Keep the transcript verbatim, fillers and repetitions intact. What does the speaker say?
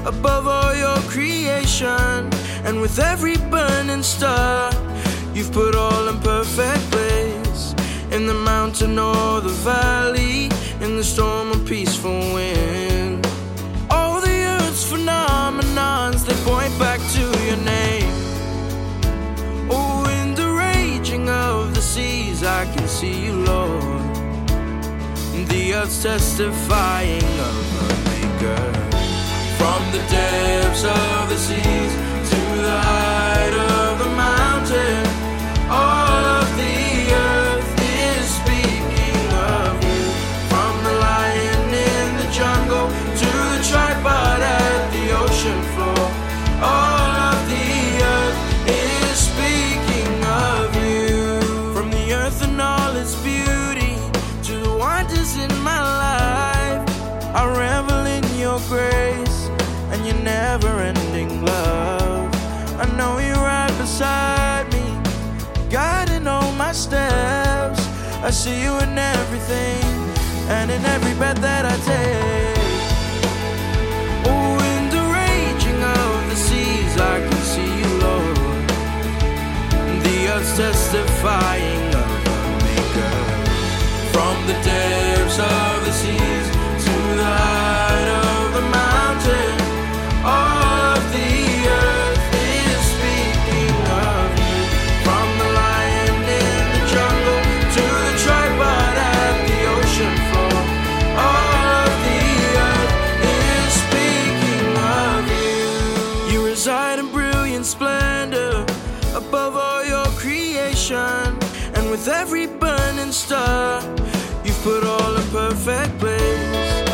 above all your creation. And with every burning star, you've put all in perfect place. In the mountain or the valley, in the storm or peaceful wind. All the earth's phenomenons, they point back to your name. Oh, in the raging of the seas, I can see you, Lord. The earth's testifying of the Maker. From the depths of the seas to the height of the mountain, all of the earth is speaking of you. From the lion in the jungle to the tripod at the ocean floor, all of the earth is speaking of you. From the earth and all its beauty to the wonders in my life, I revel in your grace and your never-ending love. I know you're right beside me, guiding all my steps. I see you in everything and in every breath that I take. Oh, in the raging of the seas, I can see you, Lord. The earth's testifying of the Maker. From the depths of the seas to the height of the mountain, all of the earth is speaking of you. From the lion in the jungle to the tripod at the ocean floor, all of the earth is speaking of you. You reside in brilliant splendor above all your creation. And with every burning star, you've put all in perfect place.